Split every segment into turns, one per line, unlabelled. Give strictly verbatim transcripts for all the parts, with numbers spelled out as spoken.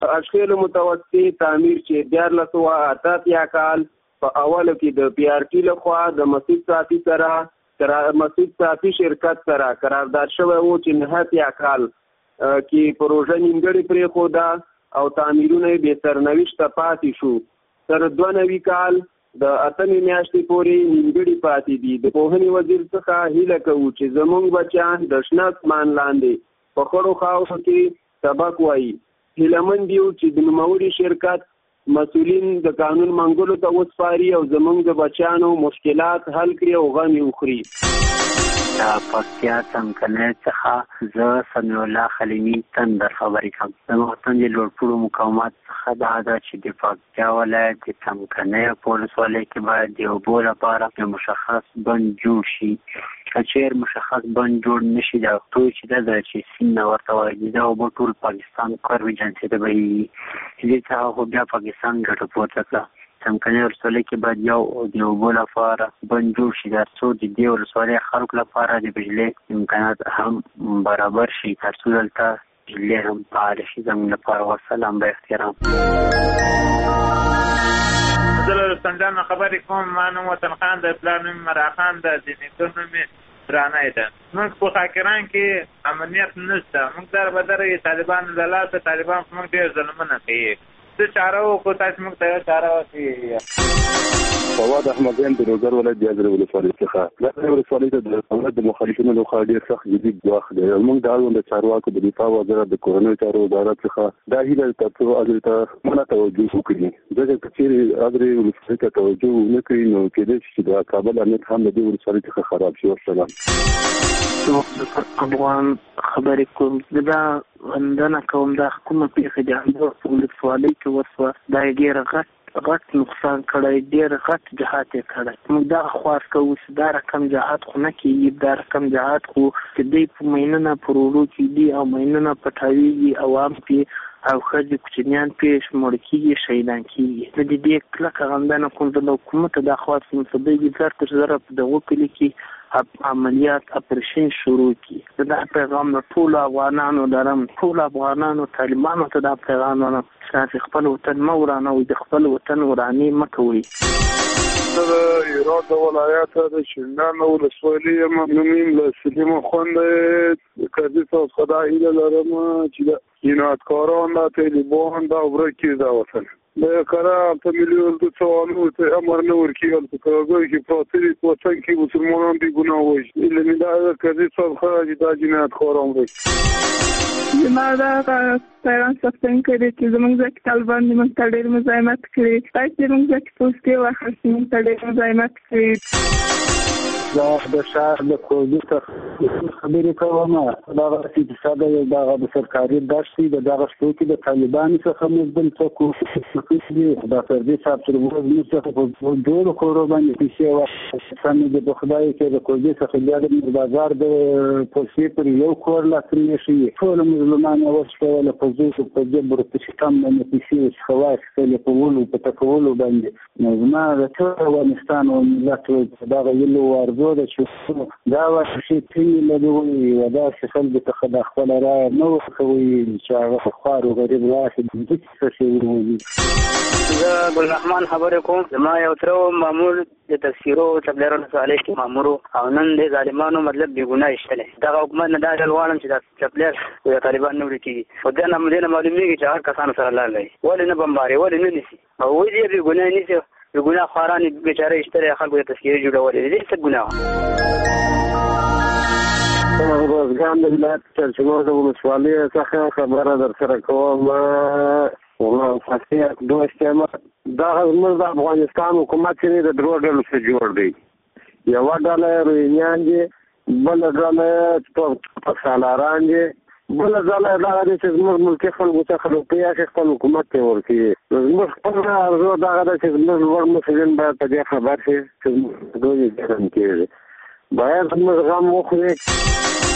اشخیل متوسطي تعمیر چې دیارلس سوه اته اتیا کال په اوله کې د پی آر ټي لخوا د مسعود صافي سره مسعود صافي شرکت سره قرارداد شوی و چې نهه اتیا کال کې پروژه نیمګړې پرېښوده او تعمیرونه یې بې سرنوشته پاتې شو. تر دوه نوي کال د اتمې میاشتې پورې نیمګړي پاتې دي. د پوهنې وزیر څخه هیله کوو چې زموږ بچیان د شنه اسمان لاندې په خړو خاورو کې سبق وایي. هیله مند یو چې د نوموړي شرکت مسؤلین د قانون منګولو ته وسپاري او زموږ د بچیانو مشکلات حل کړي او غم یې وخوري.
د پکتیا څمکنۍ څخه زه سمیع الله خلیمي تندر خبرې کوم. زموږ تندې لوړپوړو مقامات څخه دا ده چې د پکتیا ولایت د څمکنۍ په ولسوالۍ کې باید د اوبو لپاره یو مشخص بند جوړ شي. که چېر مشخص بند جوړ نشي دا توی چې دا ده چې سیند نه ورته وایي دا اوبه ټول پاکستان کروي جنسي ته بهیږي. دې څخه خو بیا پاکستان ګټه پورته کړه. څمکنۍ ولسوالۍ کې باید یو د اوبو لپاره بند جوړ شي تر څو د دې ولسوالۍ خلکو لپاره د بجلۍ امکانات هم برابر شي تر څو دلته بجلۍ هم فعاله شي. زموږ لپاره وسلام به احترام.
زه له سنجان خبرې کوم. ما نوم وطن خان د پلار نوم مرا خان د د نیکه نوم درانه ده. موږ په خاکران کې امنیت نشته. موږ در بدر طالبان له لاسه طالبان موږ ډېر ظلمونه کوي. څه چاره وکړو تاسو موږ ته چاره وکړئ.
فواد احمدیان د روزګار ولایت د یازرې ولسوالۍ څخه. دا ولسوالۍ ته د دولت د مخالفینو لخوا ډېر سخت جدي ګواښ دی. موږ د اړوند د چارواکو د دفاع وزارت د کورنیو چارو وزارت څخه دا هیله تر څو اګر ته مله توجه وکړي. ځکه که چېرې اګر ولسوالۍ ته توجه ونه کړي نو کېدای شي چې د کابل امنیت هم د دې ولسوالۍ څخه خراب شي. والسلام.
افغان خبرې کوم. دا وندنه کوم دا کومه پیښه د اندور په ولسوالۍ کې وسوه. دا ډېر غټ غټ نقصان کړی. ډېر غټ جهات یې کړی. موږ دغه خواست کوو چې دا رقم جهات خو نه کېږي. دا رقم جهات خو چې دی په مینونه په وروړو کې دي او مینونه پټاویږي عوام پې او ښځې کوچنیان پې مړه کېږي شهیدان کېږي. نو د دې کلکه غندنه کوم د حکومته دا خواست کوم چې دوی زر تر زره په دغو کلي کې عملیات اپریشن شروع کړي. دا پیغام د ټولو افغانانو لرم. ټولو افغانانو طالبانو ته دا پیغام لرم چې خپل وطن مه ورانوئ. د خپل وطن ورانې مه کوئ.
زه د هرات د ولایت د شینډان ولسوالۍ یم. نوم یې له سلیم خوند قاضي صاحب څخه دا هیله لرم چې د جنایتکاران دا طالبان دا ورکړي دا وطن. د کاره په میلیون د څوانو ته امر نه ورکیږي په کاغذ کې پراته دي وطن کې مسلمانان دي ګناه وایي. لمن دا قاضي صاحب خو دا جنایتکاران ورکړي.
زما دا پیغام څنګه کړی چې زموږ ځکه طالبان موږ ته ډېر مزاحمت کړی. تاسو موږ ځکه پوسټي واخیستې موږ ته ډېر مزاحمت کړی.
دا د شهر د کوزي څخه خبرې کوم. دا چې ساده یو دا د سرکاري داشتي د دغه شپو کې د طالبان څخه مزدل څوک کوي. دا فردي صاحب تر ورځ موږ څخه په ډول کورو باندې پیسې واخیستې. سمې د خدای کې د کوزي څخه بیا د بازار د پوسټي پر یو کور لا ترې شي. ټول مظلومان اوسه په زو په جبر په شتم باندې پیسې خواص کله په ولو په تکولو باندې. نو زما د ټول افغانستان او ملت دا غوښلو ورځ دا چې دا وشي چې له دوی ودا شخل د تخدا خپل را نو کوي چې هغه خوارو غریب واحد د څه شي وروي.
زه ګل رحمان خبرې کوم. زما یو تر مامور د تفسیرو تبلیغ رسالې کې مامور او نن د ظالمانو مطلب بې ګناه ایستلی. دغه حکومت نه دا ډول غواړم چې د تبلیغ د طالبان نه ورکېږي. خو دا نه معلومیږي چې هر کسانو سره لار لري. ولې نه بمباري ولې نه نیسي او وایي دې بې ګناه نیسي. بې ګناه خواران بیچاره ایستلی خلکو د تذکیرې جوړولې. دې څه ګناه
روزګان د ولایت چرچمو د ولسوالۍ څخه خبره در سره کوم. فاسیت دوست یم. دا زموږ د افغانستان حکومت چې د درو ډلو څخه جوړ دی. یوه ډله روهینیان دي، بله ډله پاکستاناران دي، بله ډله دغه دی چې زموږ ملکي خلکو څخه روپۍ اخلي خپل حکومت ته ورکوي. زموږ خپل ارزو دغه ده چې زموږ لوړ مسؤلین باید په دې خبر شي چې زموږ دوی ګرم کېږي. باید زموږ غم وخوري.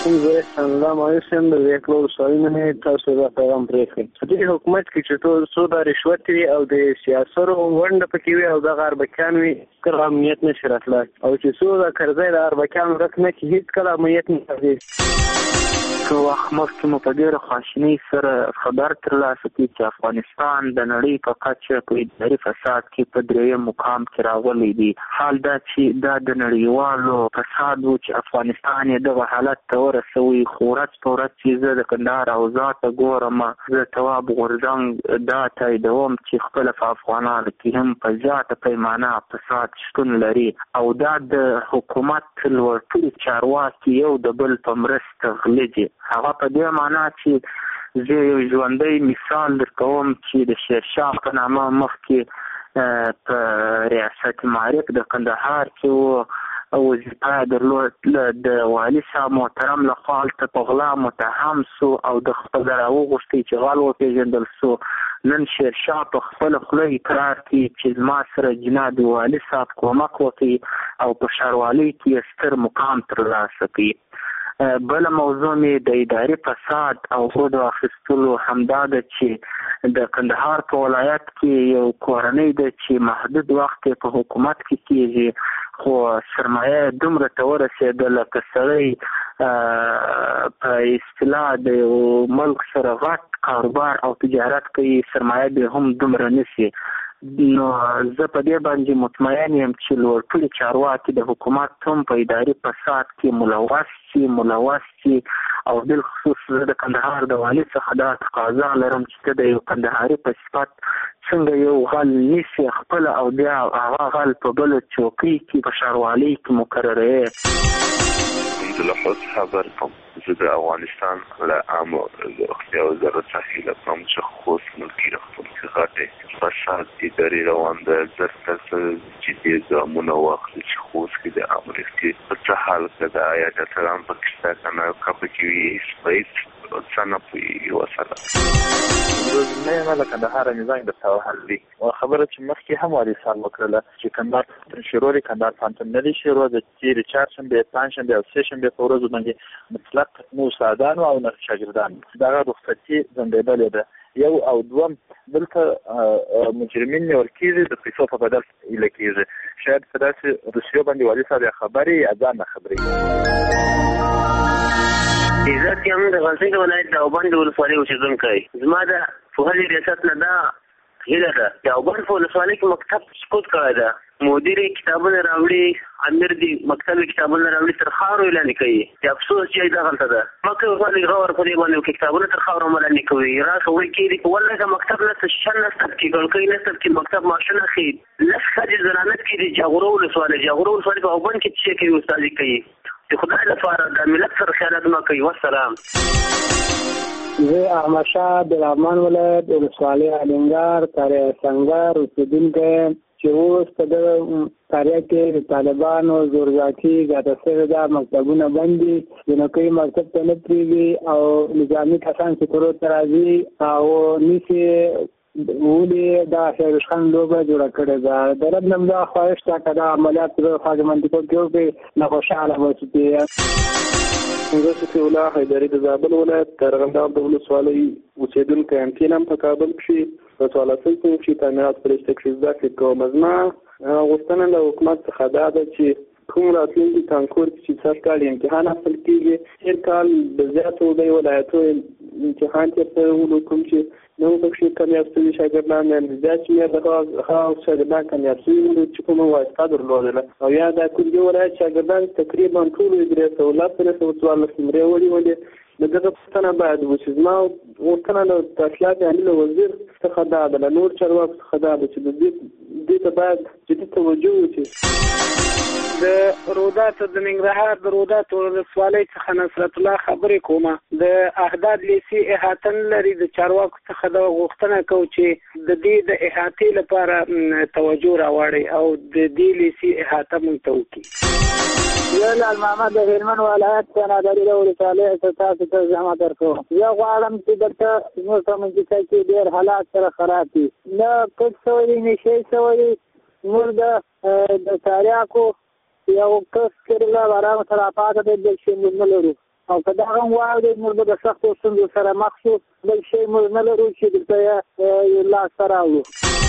زه سلام علیکم د وکړو سوالونه تاسو دا پیغام پرېخي د حکومت کې چې ټول څو د رشوت او د سیاستو ونده پکې وي او د غربکان وي کله امنیت نشي راتلای او چې څو د کرزی د غربکان رکنه کې هیڅ کله امنیت نه راځي. که وخت مخکې مو په ډېره خواشینۍ سره خبر ترلاسه کړي چې افغانستان د نړۍ په کچه په اداري فساد کې په درېیم مقام کې راغلی دی. حال دا چې دا د نړیوالو فساد و چې افغانستان یې دغه حالت ته ورسوي، خو ورځ په ورځ چې زه د کندهار اوضاع ته ګورم، زه تواب غورځنګ دا تاییدوم چې خپله په افغانانو کې هم په زیاته پیمانه فساد شتون لري او دا د حکومت لوړ چارواکي یو د بل په مرسته غلي دي. هغه په دې معنا چې زه یو ژوندی مثال درکوم چې د شیرشاه په نامه مخکې په ریاست معارف د کندهار کې وظیفه درلود، د والي صاحب محترم لخوا هلته په غلا متهم سو او د خپل راوغوښتي چې غل وپېژندل سو. نن شیرشاه په خپله خوله اقرار کوي چې زما سره جناب والي صاحب کومک وکړي او په ښاروالۍ کې ستر مقام ترلاسه کړي. بله موضوع مې د اداري فساد او سود اخیستلو همدا ده چې د کندهار په ولایت کې یو کورنۍ ده چې محدود وخت په حکومت کې کېږي، خو سرمایه دومره ته ورسېدله که سړی په اصطلاح د یو ملک سره غټ کاروبار او تجارت کوي، سرمایه به هم دومره نشي. نو زه په دې باندې مطمئن یم چې لوړپوړي چارواکي د حکومت هم په اداري فساد کې ملوث شي ملوث شي او بالخصوص زه د کندهار د والي څخه دا تقاضا لرم چې ته د یو کندهاري په صفت څنګه یو غل نیسي خپله او بیا هغه غل په بله چوکۍ کې په ښاروالۍ کې مقرروې.
زه له خوست خبر کوم. زه د افغانستان له عامو روغتیا وزارت څخه هیله کوم چې خوست ملکي روغتون کې غټې فساد اداري روان ده. زر کسه جدي ګامونه واخلي چې خوست کې د عامو روغتیا په څه حال کې ده، آیا ډاکټران پکې شته که نه، که پکې وي هېڅ څه نه پوهېږي. وسلام.
زه یم له کندهاره میزان درته وهل دي خبره چې مخکې هم والي صاحب وکړله چې کندهار شروع لري، کندهار پوهنتون نه دی شروع، د تېرې چهارشنبې پنجشنبې او سهشنبې په ورځو باندې مطلق نه استادان او نه شاګردان دغه رخصتي ځنډېدلې ده. یو او دوم دلته مجرمین نیول کېږي، د پیسو په بدل ایله کېږي. شاید په داسې روسیو باندې والي صاحب یا خبرې یا ځان نه خبرې.
عزت یم د غزني ولایت دیوبند ولسوالۍ اوسېدونکی. زما د پوهنې ریاست نه دا هیله ده. دیوبند په ولسوالۍ کې مکتب سقوط کړی ده، مدیر کتابونه راوړي، امیر دي مکتب کتابونه راوړي تر خاورو لاندې کوي. د افسوس چې دا غلطه ده. مکه ولسوالۍ غور په دې باندې کتابونه تر خاورو لاندې کوي. راشه وایي کېدي په ولله د مکتب نه شل نسل کې ګړکۍ نسل کې مکتب ماشین اخلي. لس ښځې زنانت کې دي جاغوره ولسوالۍ جاغوره ولسوالۍ په دیوبند کې څه کوي استادي کوي. د خدای لپاره د ملت سره خیانت مه کوي. والسلام.
زه احمد شاه د لغمان ولایت ولسوالۍ الینګار قریه سنګر اوسېدونکی چې اوس په دغه قریه کې د طالبانو زورواکي زیاته شوې ده، مکتبونه بند دي، جنکۍ مکتب ته نه پرېږدي او نظامي کسان چې کورو ته راځي او نیسي ولې دا شهروش خان لوبه جوړه کړې ده. د رب نه دا خواهش ده که دا عملیات د خواجه منطقو کې وکړي نه خوشحاله به شي.
زه شفیع الله حیدري د زابل ولایت د ارغنداب د ولسوالۍ اوسېدونکی یم. کینم په کابل کښې په څوارلسم صنف کښې تعمیرات په رشته کښې زده کړې کوم. زما غوښتنه له حکومت څخه دا ده چې کوم راتلونکي کانکور کې چې سږ کال امتحان اخیستل کېږي، تېر کال د زیاتو دی ولایتو امتحان تېر شوی کوم چې نو پکې کامیاب شوي شاګردان یعنې زیات شمېر د هغه شاګردان کامیاب شوي وو چې کومه واسطه درلودله. او یا دا کوم یو ولایت شاګردان تقریبا ټولو یې درې سوه لس درې سوه څوارلس نمرې ونیولې. د دغه پوښتنه باید وشي. زما غوښتنه له تحصیلات عالي له وزیر څخه دا ده، له نور چارواکو څخه دا ده چې د دې ته باید جدي توجه وشي.
د روداتو د ننګرهار د روداتو ولسوالۍ څخه نصرت الله خبرې کومه. د احداد لیسي احاطه نه لري، د چارواکو څخه د غوښتنه کوو چې د دې د احاطې لپاره توجه راوړي او د دې لیسي احاطه موږ ته وکړي.
یو لال محمد د هلمند ولایت په نادري د ولسوالۍ څخه تاسو ته زحمه درکوم. زه غواړم چې دلته زموږ په منطقه کې ډېر حالات سره خراب دي، نه کټ شوی نه شی شوی. موږ د د تاریاکو یو کس کړله برابر سره پاته د دښمن نه لرو. او که دغه واورېد موږ به د سختو ستونزو سره مخ شو. بل شی موږ نه لرو چې دلته یې لاسته راوړو.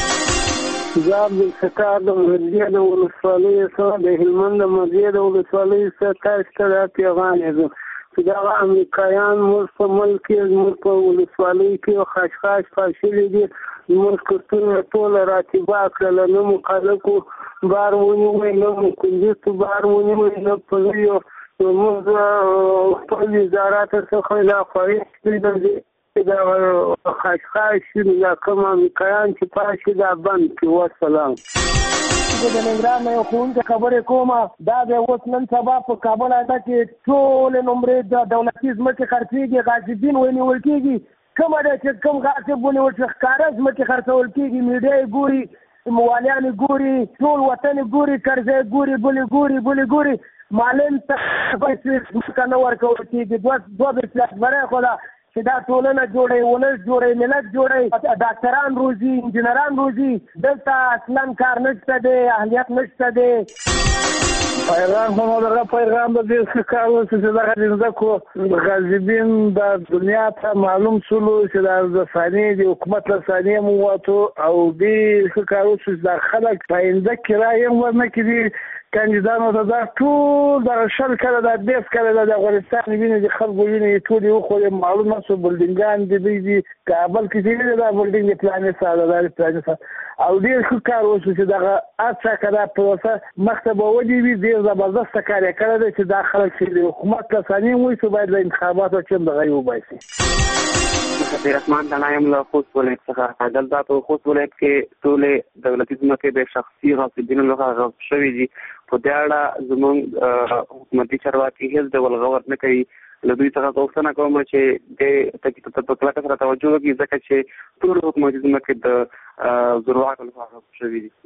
زه عبدالستار د مرجې د ولسوالۍ څخه د هلمند د مرجې د ولسوالۍ څخه تاسو ته دا پیغام یم چې دغه امریکایان موږ په ملک کې زموږ په ولسوالۍ کې خشخاش پاشلي دي. زموږ کورتونه ټوله راتبا کړله، نه مو خلکو بار ونیوی، نه مو کنجستو بار ونیوی، نه پولیو. موږ خپل وزارت څخه دا خواهش کړې د خشخاش یا کوم امریکایان چې پاشي دا بند کړي. وسلام.
زه د ننګرهار نه یو ښوونکی خبرې کوم. دا د اوس نن سبا په کابل اډه کې ټولې نمرې د دولتي ځمکې خرڅېږي، غاصبین ونیول کېږي. کومه ده چې کوم غاصب ونیول چې ښکاره ځمکې خرڅول کېږي، میډیا یې ګوري، مولیان یې ګوري، ټول وطن یې ګوري، کرزی یې ګوري، بلې ګوري بلې ګوري. معلم ته پیسې ځمکه نه ورکول کېږي. دوه دوه بسلاسبرۍ خو ده چې دا ټولنه جوړوي، ولس جوړوي، ملت جوړوي، ډاکټران روزي، انجینران روزي. دلته اصلا کار نشته دی، اهلیت نشته دی.
پیغام هم دغه پیغام د دې څه کار و چې دغه د ځمکو غاصبین د دنیا ته معلوم شولو چې د ثانیې د حکومت له ثانیې مو ووتو او دې څه کار و چې د خلک په آینده کې رایې هم ورنه کړي. کاندیدانو ته دا ټول دغه شل کاله دا دیس کاله د افغانستان وینې د خلکو وینې ټول یې وخوړې، معلوم نه شو بلډینګان د دوی دي کابل کې چې دا بلډینګ د پلانې ساده دا پلانې ساده او ډېر ښه کار وشو چې دغه هڅه که دا پروسه مخته به ودې وي. ډېر زبردسته کار یې کړی دی چې دا خلک چې د حکومت له ثانیې وایسو باید له انتخاباتو چې هم دغه یې وباسي.
خطیر رحمان دانا یم له خوست ولایت څخه. دلته په خوست ولایت کې ټولې دولتي ځمکې د شخصي غاصبینو لخوا غصب شوي دي. په دې اړه زموږ حکومتي چارواکي هېڅ ډول غور نه کوي. له دوی څخه غوښتنه کوم چې دې ټکي ته په کلکه سره توجه وکړي، ځکه چې ټول حکومتي ځمکې د زورواکو لخوا غصب شوي دي.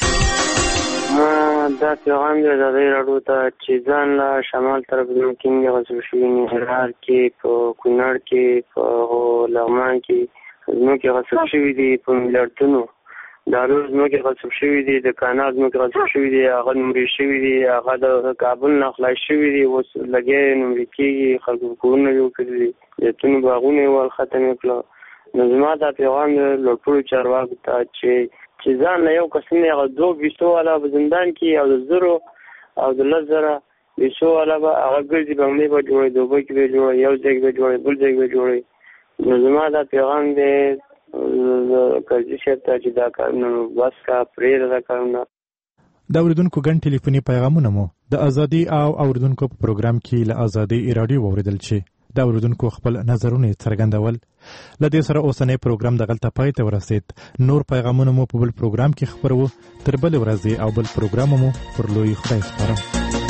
دا پیغام دی د دې راډیو ته چې ځان له شمال طرف ځمکې غصب شوي، ننګرهار کې، په کونړ کې، په لغمان کې ځمکې غصب شوي دي، په ملیاردونو د الو ځمکې غصب شوي دي، د کانال ځمکې غصب شوي دي، هغه نمرې شوي دي، هغه د کابل نه خلاص شوي دي. اوس لګیا نمرې کېږي، خلکو کورونه جوړ کړي دي، زیتونو باغونه یې ول ختم یې کړه. نو زما دا پیغام دی له ټولو چارواکو ته چې چې ځان له یو قسم نه هغه دوه بیسو والا په زندان کې او د زرو او د لس زره بیسو والا به هغه ګرځي، بنګلې به جوړوي، دوبۍ کې به جوړوي، یو ځای به جوړوي، بل ځای به جوړوي. نو زما دا پیغام دی کرزي صاحب ته چې دا کارونه بس کا پرېږده دا کارونه.
د اورېدونکو ګڼ ټلیفوني پیغامونه مو د ازادي او اورېدونکو په پروګرام کې له ازادي راډیو واورېدل شي. د اورېدونکو خپل نظرونه څرګندول. له دې سره اوسنی پروګرام دغلته پای ته ورسېد. نور پیغامونه مو په بل پروګرام کې خپرو. تر بلې ورځې او بل پروګرام مو پر لوی خدای سپارم.